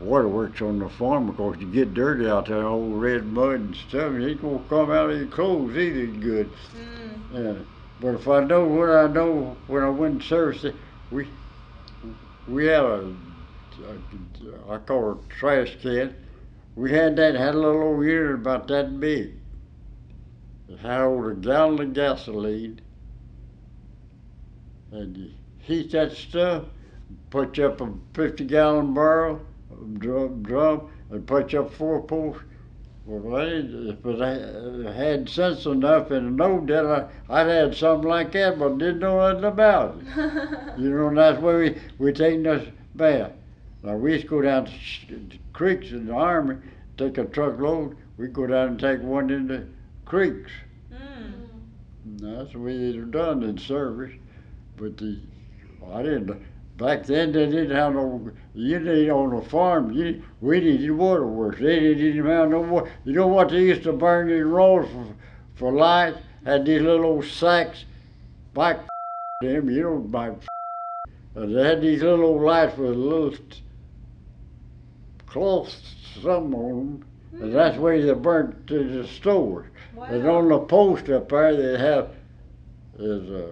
waterworks on the farm because you get dirty out there, old red mud and stuff. It ain't gonna come out of your clothes either good. Yeah. But if I know what I know when I went to service it, we we had I call it a trash can. We had that had a little old unit about that big. It had over a gallon of gasoline, and you heat that stuff, put you up a 50-gallon barrel, drum, and put you up 4 posts. Well, if I had sense enough and know that I'd had something like that, but didn't know nothing about it. You know, and that's why we taking this bath. Now, we used to go down to the creeks in the Army, take a truckload. We'd go down and take one in the creeks. That's the way they'd done in service. But I didn't. Back then, they didn't have no. You didn't on the farm. We needed waterworks. They didn't even have no water. You know what they used to burn in rolls for lights? Had these little old sacks. Back them, you know, back. They had these little old lights with a little cloth something on them, and that's where they burnt to the stores. Wow. And on the post up there, they have is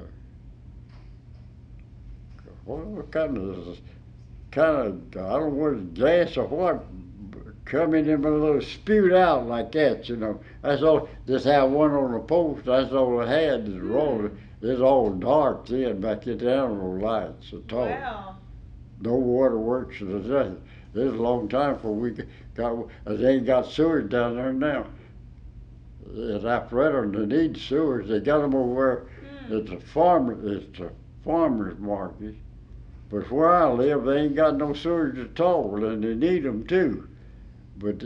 what kind of I don't know what it's gas or what come in them a little spewed out like that, you know. That's all. Just have one on the post. That's all it had. Is rolling. It's all dark then back in down those lights at all. Wow. No waterworks or nothing. It was a long time before we got. They ain't got sewers down there now. At Alpharetta, they need sewers. They got them over there at the farmers market. But where I live, they ain't got no sewers at all, and they need them too. But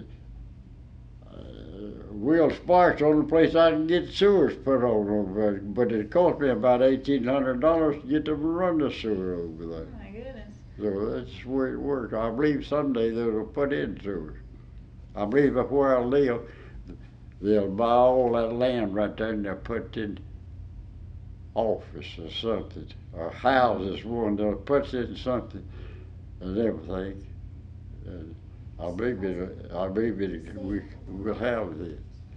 Will Sparks, the only place I can get sewers put on over there. But it cost me about $1,800 to get them to run the sewer over there. Oh my goodness. So that's the way it works. I believe someday they'll put in sewers. I believe that where I live, they'll buy all that land right there and they'll put in office or something, or houses, one they'll put in something and everything. And I believe we'll have this.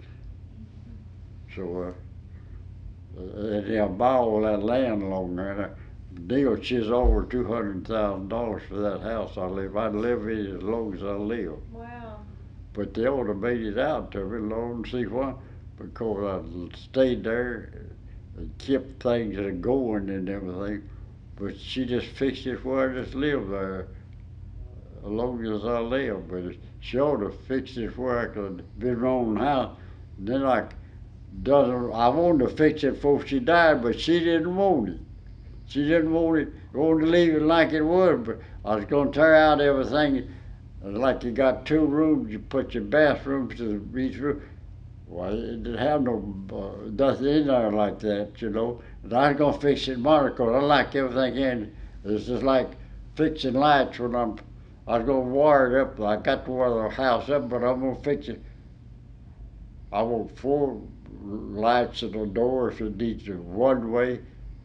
So and they'll buy all that land along there. Deal she's over $200,000 for that house I live. I'd live in it as long as I live. Wow. But they ought to made it out to me, Lord, see why? Because I stayed there and kept things going and everything. But she just fixed it where I just live there as long as I live. But she ought to fix it where I could be my own house. And then I wanted to fix it before she died, but she didn't want it. She didn't want it, wanted to leave it like it was, but I was going to tear out everything. Like you got 2 rooms, you put your bathrooms to each room. Well, it didn't have no nothing in there like that, you know. And I was going to fix it modern because I like everything in it. It's just like fixing lights when I was going to wire it up. I got to wire the house up, but I'm going to fix it. I want 4 lights at the doors that need to one way,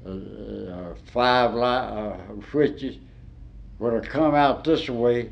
5 switches. When I come out this way,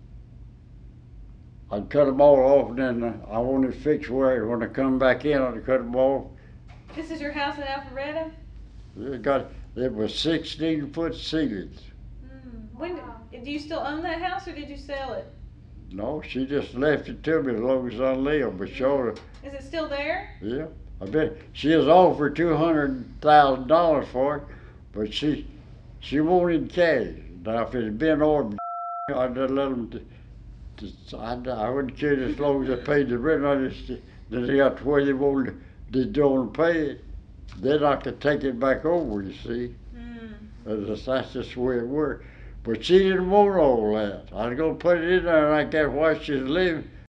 I'd cut them all off, and then I wanted to fix where when I come back in, I'd cut them off. This is your house in Alpharetta? It was 16-foot ceilings. Do you still own that house, or did you sell it? No, she just left it to me as long as I live, but sure. Is it still there? Yeah, I bet she has offered $200,000 for it, but she wanted cash. Now if it had been over, I'd have let them. I wouldn't care as long as I paid the rent. Then they got to where they don't pay it. Then I could take it back over, you see. That's just the way it worked. But she didn't want all that. I was going to put it in there like that while she was living.